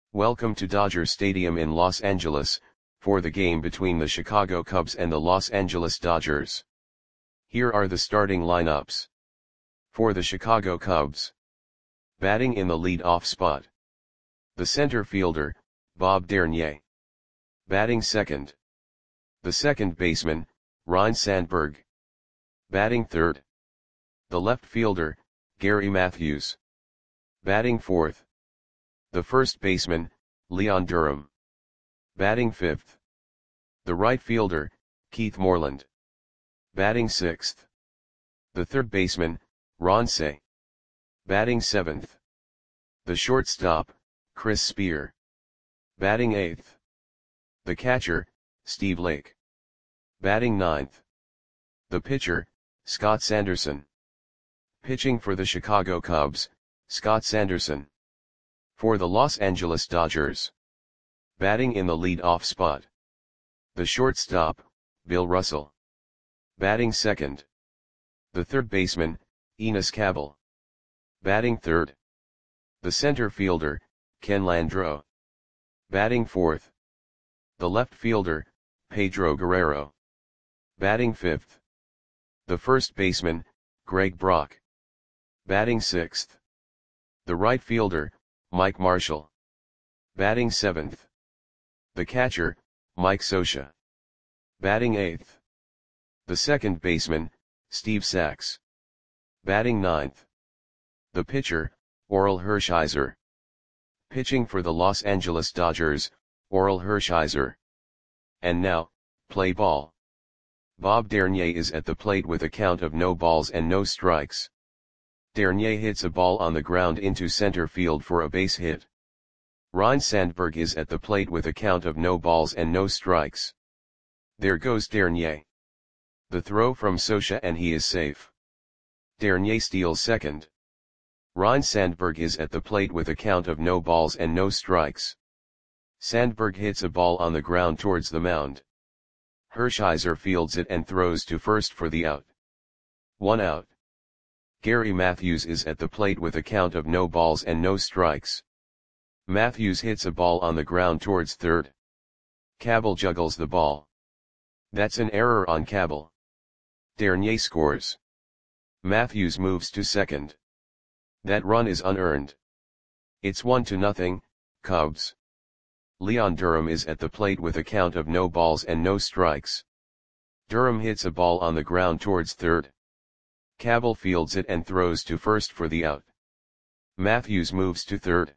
Welcome to Dodger Stadium in Los Angeles, for the game between the Chicago Cubs and the Los Angeles Dodgers. Here are the starting lineups. For the Chicago Cubs. Batting in the lead-off spot. The center fielder, Bob Dernier. Batting second. The second baseman, Ryne Sandberg. Batting third. The left fielder, Gary Matthews. Batting fourth. The first baseman, Leon Durham. Batting fifth. The right fielder, Keith Moreland. Batting sixth. The third baseman, Ron Cey. Batting seventh. The shortstop, Chris Spear. Batting eighth. The catcher, Steve Lake. Batting ninth. The pitcher, Scott Sanderson. Pitching for the Chicago Cubs, Scott Sanderson. For the Los Angeles Dodgers. Batting in the lead-off spot. The shortstop, Bill Russell. Batting second. The third baseman, Enos Cabell. Batting third. The center fielder, Ken Landreaux. Batting fourth. The left fielder, Pedro Guerrero. Batting fifth. The first baseman, Greg Brock. Batting sixth. The right fielder, Mike Marshall. Batting seventh. The catcher, Mike Scioscia. Batting eighth. The second baseman, Steve Sax. Batting ninth. The pitcher, Orel Hershiser. Pitching for the Los Angeles Dodgers, Orel Hershiser. And now, play ball. Bob Dernier is at the plate with a count of no balls and no strikes. Dernier hits a ball on the ground into center field for a base hit. Ryne Sandberg is at the plate with a count of no balls and no strikes. There goes Dernier. The throw from Scioscia and he is safe. Dernier steals second. Ryne Sandberg is at the plate with a count of no balls and no strikes. Sandberg hits a ball on the ground towards the mound. Hershiser fields it and throws to first for the out. 1 out. Gary Matthews is at the plate with a count of no balls and no strikes. Matthews hits a ball on the ground towards third. Cabell juggles the ball. That's an error on Cabell. Dernier scores. Matthews moves to second. That run is unearned. It's 1-0, Cubs. Leon Durham is at the plate with a count of no balls and no strikes. Durham hits a ball on the ground towards third. Cabell fields it and throws to first for the out. Matthews moves to third.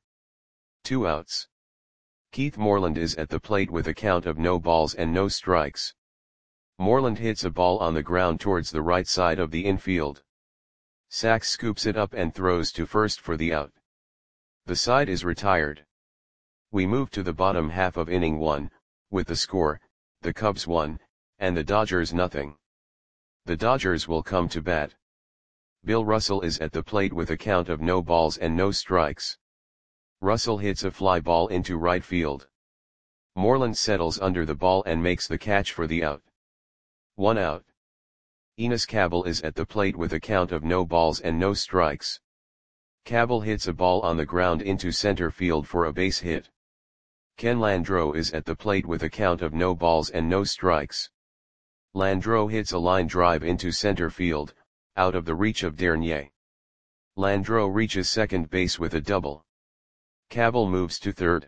2 outs. Keith Moreland is at the plate with a count of no balls and no strikes. Moreland hits a ball on the ground towards the right side of the infield. Sax scoops it up and throws to first for the out. The side is retired. We move to the bottom half of inning 1, with the score, the Cubs 1, and the Dodgers 0. The Dodgers will come to bat. Bill Russell is at the plate with a count of no balls and no strikes. Russell hits a fly ball into right field. Moreland settles under the ball and makes the catch for the out. 1 out. Enos Cabell is at the plate with a count of no balls and no strikes. Cabell hits a ball on the ground into center field for a base hit. Ken Landreaux is at the plate with a count of no balls and no strikes. Landreaux hits a line drive into center field, out of the reach of Dernier. Landreaux reaches second base with a double. Cabell moves to third.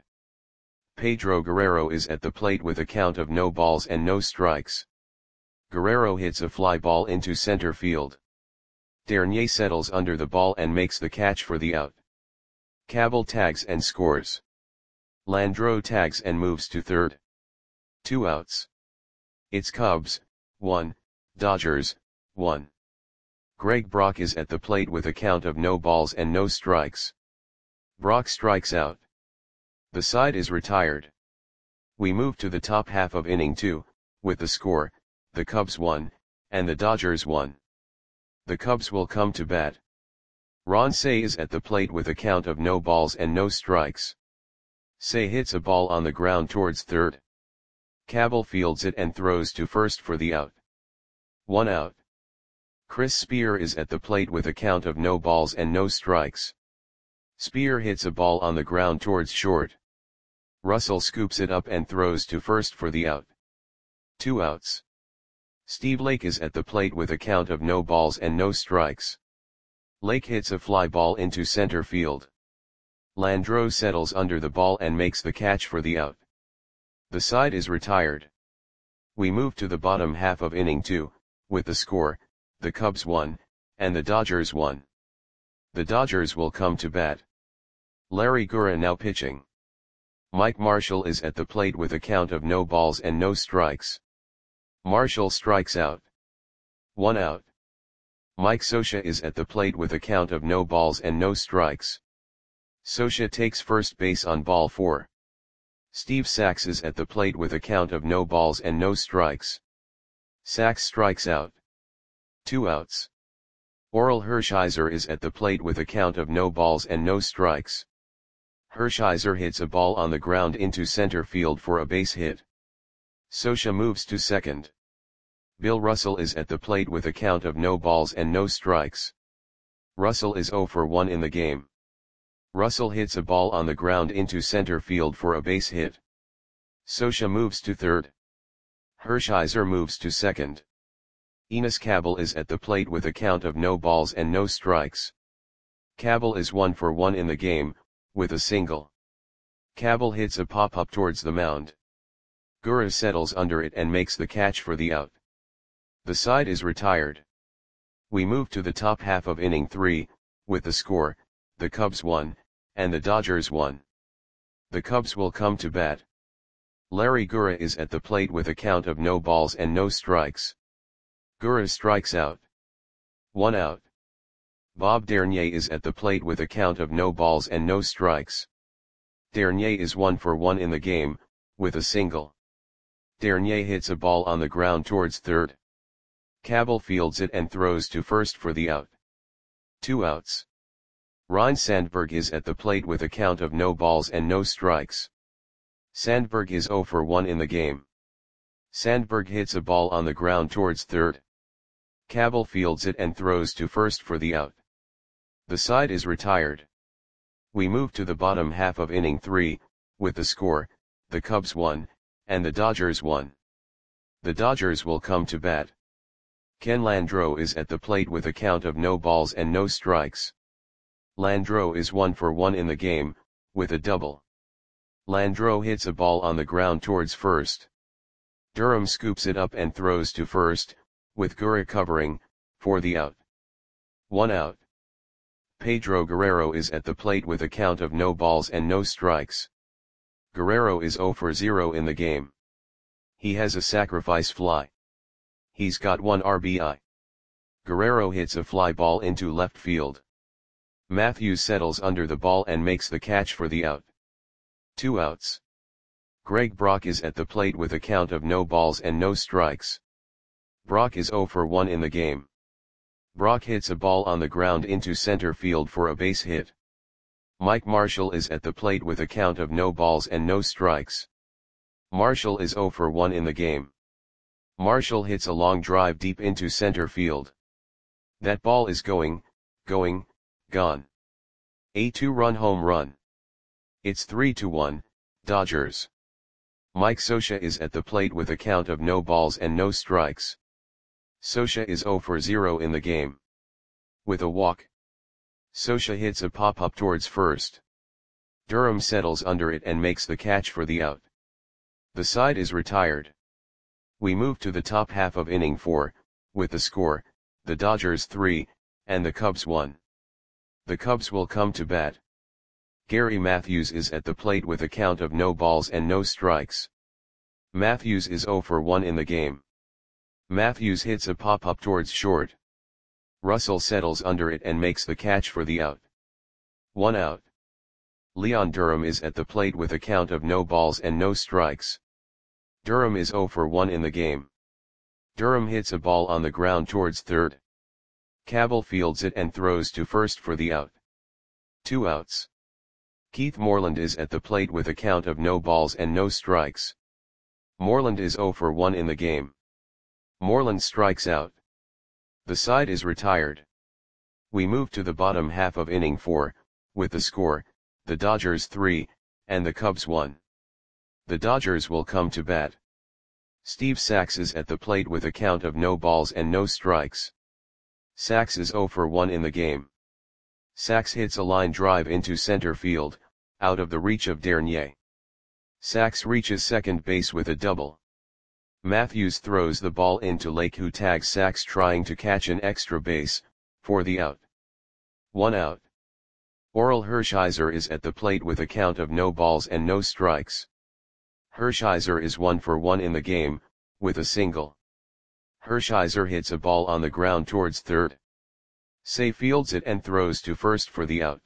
Pedro Guerrero is at the plate with a count of no balls and no strikes. Guerrero hits a fly ball into center field. Dernier settles under the ball and makes the catch for the out. Cabell tags and scores. Landreaux tags and moves to third. 2 outs. It's Cubs, 1, Dodgers, 1. Greg Brock is at the plate with a count of no balls and no strikes. Brock strikes out. The side is retired. We move to the top half of inning 2, with the score, the Cubs 1, and the Dodgers 1. The Cubs will come to bat. Ron Cey is at the plate with a count of no balls and no strikes. Cey hits a ball on the ground towards third. Cabell fields it and throws to first for the out. 1 out. Chris Spear is at the plate with a count of no balls and no strikes. Spear hits a ball on the ground towards short. Russell scoops it up and throws to first for the out. 2 outs. Steve Lake is at the plate with a count of no balls and no strikes. Lake hits a fly ball into center field. Landreau settles under the ball and makes the catch for the out. The side is retired. We move to the bottom half of inning 2, with the score, the Cubs won, and the Dodgers won. The Dodgers will come to bat. Larry Gura now pitching. Mike Marshall is at the plate with a count of no balls and no strikes. Marshall strikes out. 1 out. Mike Scioscia is at the plate with a count of no balls and no strikes. Scioscia takes first base on ball 4. Steve Sax is at the plate with a count of no balls and no strikes. Sax strikes out. 2 outs. Orel Hershiser is at the plate with a count of no balls and no strikes. Hershiser hits a ball on the ground into center field for a base hit. Scioscia moves to second. Bill Russell is at the plate with a count of no balls and no strikes. Russell is 0 for 1 in the game. Russell hits a ball on the ground into center field for a base hit. Scioscia moves to third. Hershiser moves to second. Enos Cabell is at the plate with a count of no balls and no strikes. Cabell is 1 for 1 in the game, with a single. Cabell hits a pop-up towards the mound. Gura settles under it and makes the catch for the out. The side is retired. We move to the top half of inning 3, with the score, the Cubs won, and the Dodgers won. The Cubs will come to bat. Larry Gura is at the plate with a count of no balls and no strikes. Gura strikes out. 1 out. Bob Dernier is at the plate with a count of no balls and no strikes. Dernier is 1 for 1 in the game, with a single. Dernier hits a ball on the ground towards third. Cabell fields it and throws to first for the out. 2 outs. Ryne Sandberg is at the plate with a count of no balls and no strikes. Sandberg is 0 for 1 in the game. Sandberg hits a ball on the ground towards third. Cabell fields it and throws to first for the out. The side is retired. We move to the bottom half of inning 3, with the score, the Cubs won, and the Dodgers won. The Dodgers will come to bat. Ken Landreau is at the plate with a count of no balls and no strikes. Landreau is 1 for 1 in the game, with a double. Landreau hits a ball on the ground towards first. Durham scoops it up and throws to first, with Gura covering, for the out. 1 out. Pedro Guerrero is at the plate with a count of no balls and no strikes. Guerrero is 0 for 0 in the game. He has a sacrifice fly. He's got 1 RBI. Guerrero hits a fly ball into left field. Matthews settles under the ball and makes the catch for the out. 2 outs. Greg Brock is at the plate with a count of no balls and no strikes. Brock is 0 for 1 in the game. Brock hits a ball on the ground into center field for a base hit. Mike Marshall is at the plate with a count of no balls and no strikes. Marshall is 0 for 1 in the game. Marshall hits a long drive deep into center field. That ball is gone. A 2-run home run. It's 3-1, Dodgers. Mike Scioscia is at the plate with a count of no balls and no strikes. Scioscia is 0 for 0 in the game. With a walk. Scioscia hits a pop-up towards first. Durham settles under it and makes the catch for the out. The side is retired. We move to the top half of inning 4, with the score, the Dodgers 3, and the Cubs 1. The Cubs will come to bat. Gary Matthews is at the plate with a count of no balls and no strikes. Matthews is 0 for 1 in the game. Matthews hits a pop-up towards short. Russell settles under it and makes the catch for the out. 1 out. Leon Durham is at the plate with a count of no balls and no strikes. Durham is 0 for 1 in the game. Durham hits a ball on the ground towards third. Cabell fields it and throws to first for the out. 2 outs. Keith Moreland is at the plate with a count of no balls and no strikes. Moreland is 0 for 1 in the game. Moreland strikes out. The side is retired. We move to the bottom half of inning 4, with the score, the Dodgers 3, and the Cubs 1. The Dodgers will come to bat. Steve Sax is at the plate with a count of no balls and no strikes. Sax is 0 for 1 in the game. Sax hits a line drive into center field, out of the reach of Dernier. Sax reaches second base with a double. Matthews throws the ball into Lake, who tags Sax trying to catch an extra base, for the out. 1 out. Orel Hershiser is at the plate with a count of no balls and no strikes. Hershiser is 1 for 1 in the game, with a single. Hershiser hits a ball on the ground towards third. Say fields it and throws to first for the out.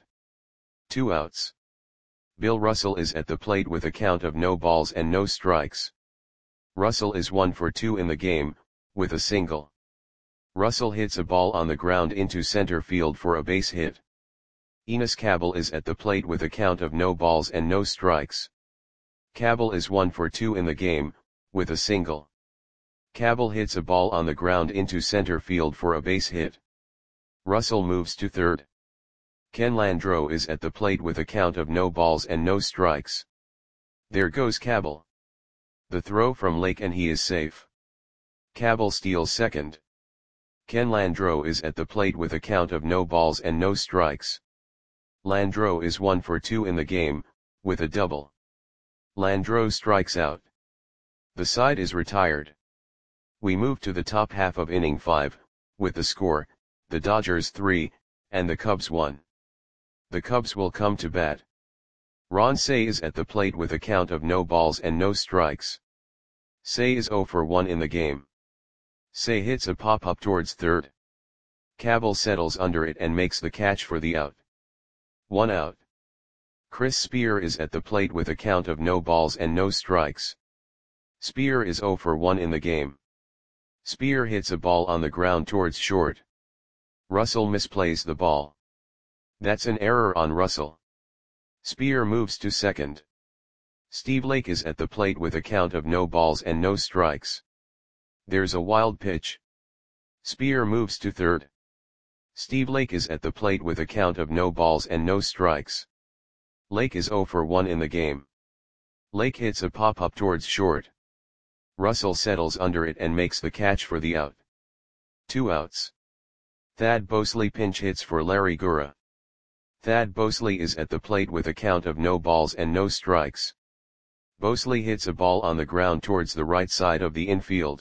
2 outs. Bill Russell is at the plate with a count of no balls and no strikes. Russell is 1 for 2 in the game, with a single. Russell hits a ball on the ground into center field for a base hit. Enos Cabell is at the plate with a count of no balls and no strikes. Cabell is 1 for 2 in the game, with a single. Cabell hits a ball on the ground into center field for a base hit. Russell moves to third. Ken Landreau is at the plate with a count of no balls and no strikes. There goes Cabell. The throw from Lake and he is safe. Cabell steals second. Ken Landreau is at the plate with a count of no balls and no strikes. Landreau is 1 for 2 in the game, with a double. Landreau strikes out. The side is retired. We move to the top half of inning 5, with the score, the Dodgers 3, and the Cubs 1. The Cubs will come to bat. Ron Cey is at the plate with a count of no balls and no strikes. Cey is 0 for 1 in the game. Cey hits a pop-up towards third. Cabell settles under it and makes the catch for the out. 1 out. Chris Spear is at the plate with a count of no balls and no strikes. Spear is 0 for 1 in the game. Spear hits a ball on the ground towards short. Russell misplays the ball. That's an error on Russell. Spear moves to second. Steve Lake is at the plate with a count of no balls and no strikes. There's a wild pitch. Spear moves to third. Steve Lake is at the plate with a count of no balls and no strikes. Lake is 0 for 1 in the game. Lake hits a pop-up towards short. Russell settles under it and makes the catch for the out. 2 outs. Thad Bosley pinch hits for Larry Gura. Thad Bosley is at the plate with a count of no balls and no strikes. Bosley hits a ball on the ground towards the right side of the infield.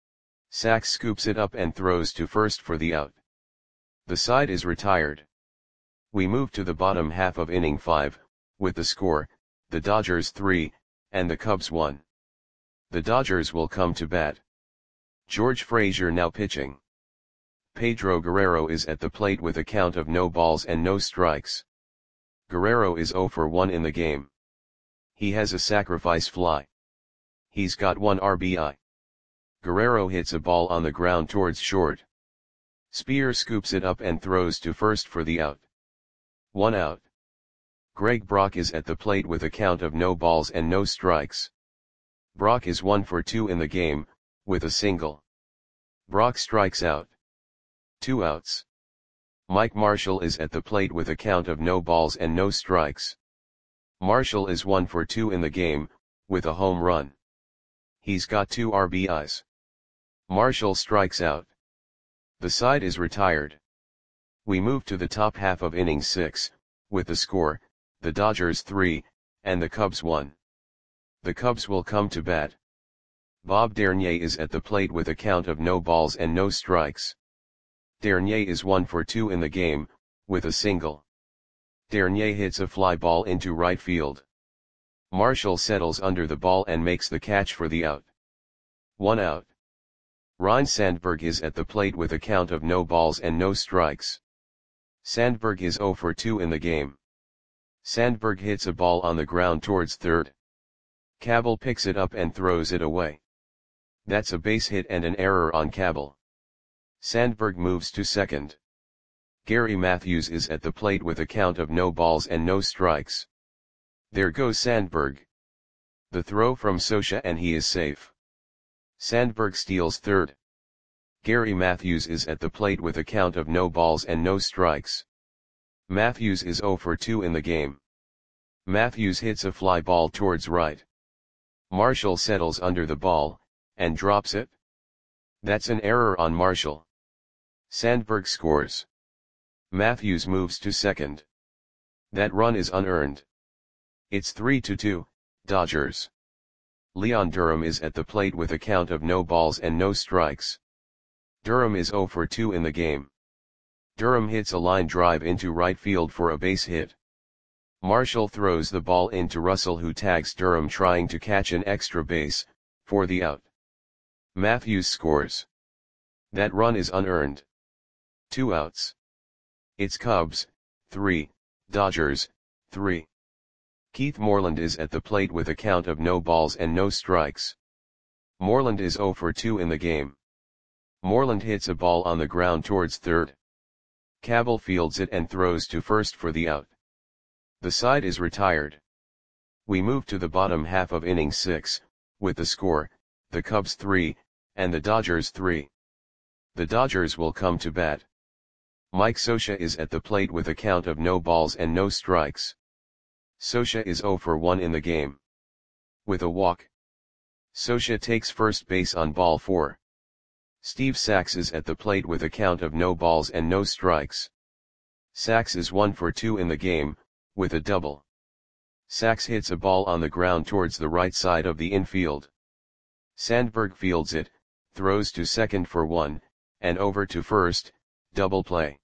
Sax scoops it up and throws to first for the out. The side is retired. We move to the bottom half of inning 5, with the score, the Dodgers 3, and the Cubs 1. The Dodgers will come to bat. George Frazier now pitching. Pedro Guerrero is at the plate with a count of no balls and no strikes. Guerrero is 0 for 1 in the game. He has a sacrifice fly. He's got 1 RBI. Guerrero hits a ball on the ground towards short. Spear scoops it up and throws to first for the out. 1 out. Greg Brock is at the plate with a count of no balls and no strikes. Brock is 1 for 2 in the game, with a single. Brock strikes out. 2 outs. Mike Marshall is at the plate with a count of no balls and no strikes. Marshall is 1 for 2 in the game, with a home run. He's got 2 RBIs. Marshall strikes out. The side is retired. We move to the top half of inning 6, with the score, the Dodgers 3, and the Cubs 1. The Cubs will come to bat. Bob Dernier is at the plate with a count of no balls and no strikes. Dernier is 1 for 2 in the game, with a single. Dernier hits a fly ball into right field. Marshall settles under the ball and makes the catch for the out. 1 out. Ryne Sandberg is at the plate with a count of no balls and no strikes. Sandberg is 0 for 2 in the game. Sandberg hits a ball on the ground towards third. Cabell picks it up and throws it away. That's a base hit and an error on Cabell. Sandberg moves to second. Gary Matthews is at the plate with a count of no balls and no strikes. There goes Sandberg. The throw from Scioscia and he is safe. Sandberg steals third. Gary Matthews is at the plate with a count of no balls and no strikes. Matthews is 0 for 2 in the game. Matthews hits a fly ball towards right. Marshall settles under the ball, and drops it. That's an error on Marshall. Sandberg scores. Matthews moves to second. That run is unearned. It's 3-2, Dodgers. Leon Durham is at the plate with a count of no balls and no strikes. Durham is 0 for 2 in the game. Durham hits a line drive into right field for a base hit. Marshall throws the ball into Russell, who tags Durham trying to catch an extra base, for the out. Matthews scores. That run is unearned. 2 outs. It's Cubs, 3, Dodgers, 3. Keith Moreland is at the plate with a count of no balls and no strikes. Moreland is 0 for 2 in the game. Moreland hits a ball on the ground towards third. Cabell fields it and throws to first for the out. The side is retired. We move to the bottom half of inning 6, with the score, the Cubs 3, and the Dodgers 3. The Dodgers will come to bat. Mike Scioscia is at the plate with a count of no balls and no strikes. Scioscia is 0 for 1 in the game. With a walk. Scioscia takes first base on ball 4. Steve Sax is at the plate with a count of no balls and no strikes. Sax is 1 for 2 in the game, with a double. Sax hits a ball on the ground towards the right side of the infield. Sandberg fields it, throws to second for 1, and over to first, double play.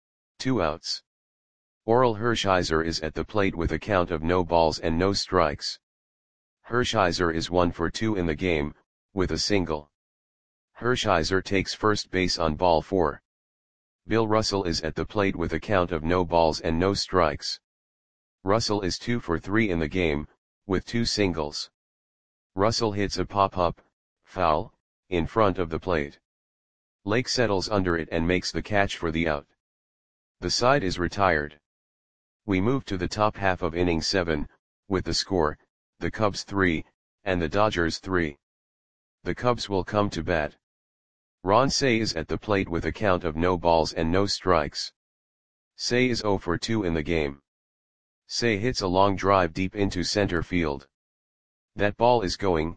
2 outs. Orel Hershiser is at the plate with a count of no balls and no strikes. Hershiser is 1 for 2 in the game, with a single. Hershiser takes first base on ball 4. Bill Russell is at the plate with a count of no balls and no strikes. Russell is 2 for 3 in the game, with 2 singles. Russell hits a pop-up, foul, in front of the plate. Lake settles under it and makes the catch for the out. The side is retired. We move to the top half of inning 7, with the score, the Cubs 3, and the Dodgers 3. The Cubs will come to bat. Ron Cey is at the plate with a count of no balls and no strikes. Cey is 0 for 2 in the game. Cey hits a long drive deep into center field. That ball is gone.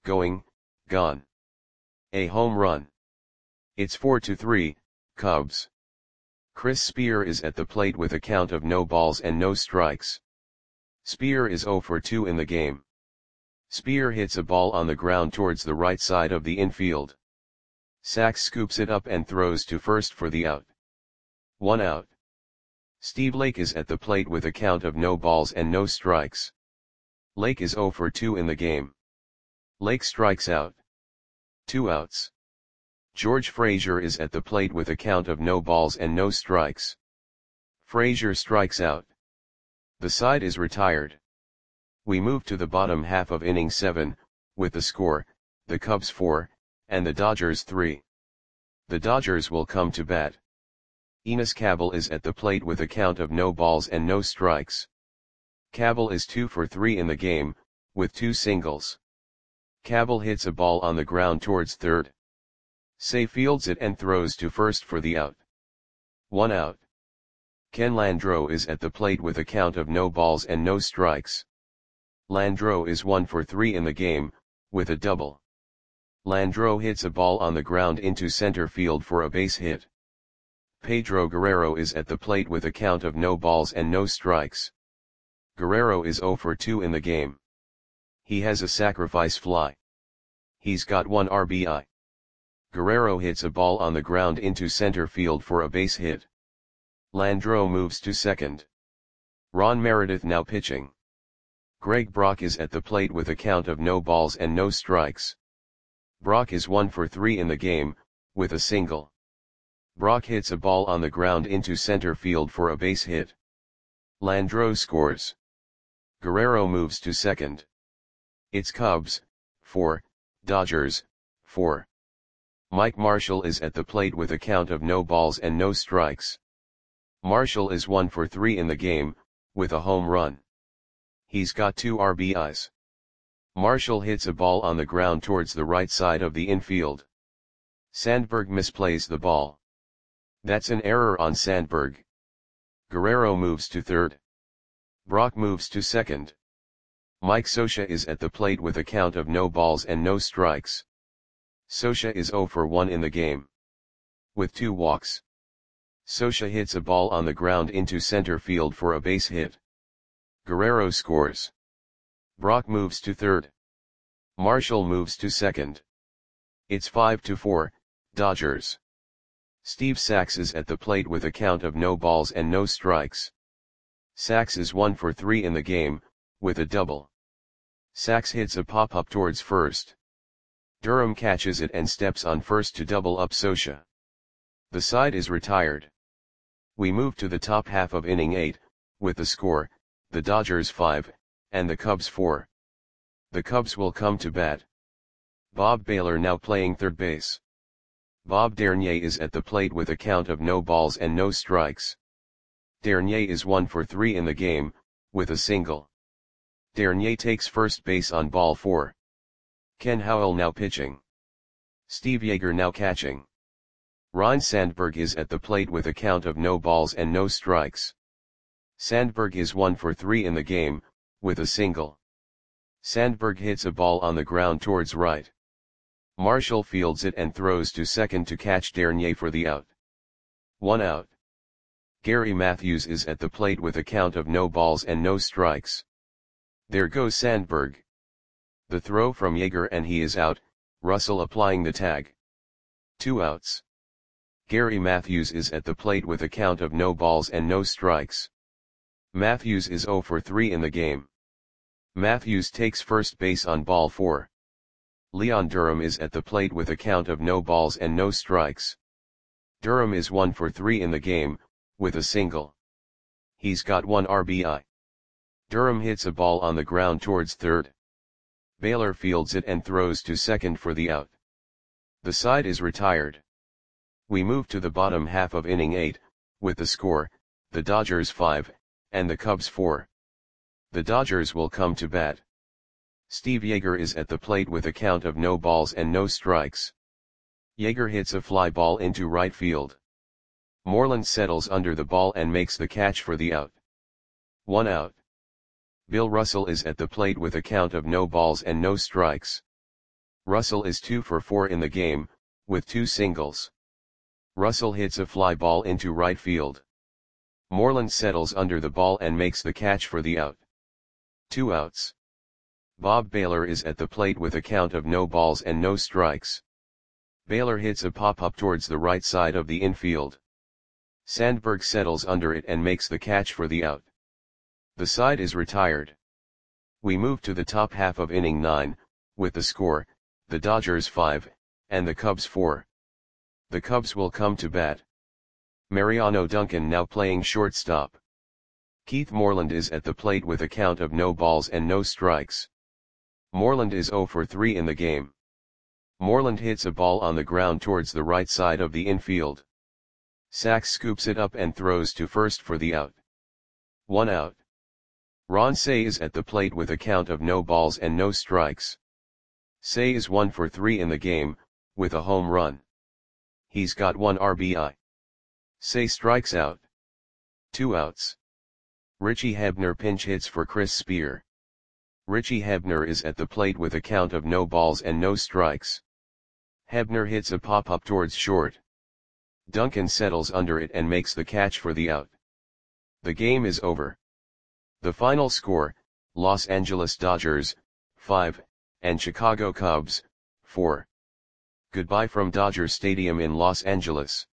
A home run. It's 4-3, Cubs. Chris Spear is at the plate with a count of no balls and no strikes. Spear is 0 for 2 in the game. Spear hits a ball on the ground towards the right side of the infield. Sax scoops it up and throws to first for the out. 1 out. Steve Lake is at the plate with a count of no balls and no strikes. Lake is 0 for 2 in the game. Lake strikes out. 2 outs. George Frazier is at the plate with a count of no balls and no strikes. Frazier strikes out. The side is retired. We move to the bottom half of inning 7, with the score, the Cubs 4, and the Dodgers 3. The Dodgers will come to bat. Enos Cabell is at the plate with a count of no balls and no strikes. Cabell is 2 for 3 in the game, with 2 singles. Cabell hits a ball on the ground towards third. Cey fields it and throws to first for the out. 1 out. Ken Landreaux is at the plate with a count of no balls and no strikes. Landreaux is 1 for 3 in the game, with a double. Landreaux hits a ball on the ground into center field for a base hit. Pedro Guerrero is at the plate with a count of no balls and no strikes. Guerrero is 0 for 2 in the game. He has a sacrifice fly. He's got 1 RBI. Guerrero hits a ball on the ground into center field for a base hit. Landreaux moves to second. Ron Meredith now pitching. Greg Brock is at the plate with a count of no balls and no strikes. Brock is 1 for 3 in the game, with a single. Brock hits a ball on the ground into center field for a base hit. Landreaux scores. Guerrero moves to second. It's Cubs, 4, Dodgers, 4. Mike Marshall is at the plate with a count of no balls and no strikes. Marshall is 1 for 3 in the game, with a home run. He's got 2 RBIs. Marshall hits a ball on the ground towards the right side of the infield. Sandberg misplays the ball. That's an error on Sandberg. Guerrero moves to third. Brock moves to second. Mike Scioscia is at the plate with a count of no balls and no strikes. Scioscia is 0 for 1 in the game. With 2 walks. Scioscia hits a ball on the ground into center field for a base hit. Guerrero scores. Brock moves to third. Marshall moves to second. It's 5-4, Dodgers. Steve Sax is at the plate with a count of no balls and no strikes. Sax is 1 for 3 in the game, with a double. Sax hits a pop-up towards first. Durham catches it and steps on first to double up Scioscia. The side is retired. We move to the top half of inning 8, with the score, the Dodgers 5, and the Cubs 4. The Cubs will come to bat. Bob Baylor now playing third base. Bob Dernier is at the plate with a count of no balls and no strikes. Dernier is 1 for 3 in the game, with a single. Dernier takes first base on ball 4. Ken Howell now pitching. Steve Yeager now catching. Ryne Sandberg is at the plate with a count of no balls and no strikes. Sandberg is 1 for 3 in the game, with a single. Sandberg hits a ball on the ground towards right. Marshall fields it and throws to second to catch Dernier for the out. 1 out. Gary Matthews is at the plate with a count of no balls and no strikes. There goes Sandberg. The throw from Yeager and he is out, Russell applying the tag. 2 outs. Gary Matthews is at the plate with a count of no balls and no strikes. Matthews is 0 for 3 in the game. Matthews takes first base on ball 4. Leon Durham is at the plate with a count of no balls and no strikes. Durham is 1 for 3 in the game, with a single. He's got 1 RBI. Durham hits a ball on the ground towards third. Baylor fields it and throws to second for the out. The side is retired. We move to the bottom half of inning 8, with the score, the Dodgers 5, and the Cubs 4. The Dodgers will come to bat. Steve Yeager is at the plate with a count of no balls and no strikes. Yeager hits a fly ball into right field. Moreland settles under the ball and makes the catch for the out. 1 out. Bill Russell is at the plate with a count of no balls and no strikes. Russell is 2 for 4 in the game, with 2 singles. Russell hits a fly ball into right field. Moreland settles under the ball and makes the catch for the out. 2 outs. Bob Baylor is at the plate with a count of no balls and no strikes. Baylor hits a pop-up towards the right side of the infield. Sandberg settles under it and makes the catch for the out. The side is retired. We move to the top half of inning 9, with the score, the Dodgers 5, and the Cubs 4. The Cubs will come to bat. Mariano Duncan now playing shortstop. Keith Moreland is at the plate with a count of no balls and no strikes. Moreland is 0 for 3 in the game. Moreland hits a ball on the ground towards the right side of the infield. Sax scoops it up and throws to first for the out. 1 out. Ron Cey is at the plate with a count of no balls and no strikes. Cey is 1 for 3 in the game, with a home run. He's got 1 RBI. Cey strikes out. 2 outs. Richie Hebner pinch hits for Chris Spear. Richie Hebner is at the plate with a count of no balls and no strikes. Hebner hits a pop-up towards short. Duncan settles under it and makes the catch for the out. The game is over. The final score, Los Angeles Dodgers, 5, and Chicago Cubs, 4. Goodbye from Dodger Stadium in Los Angeles.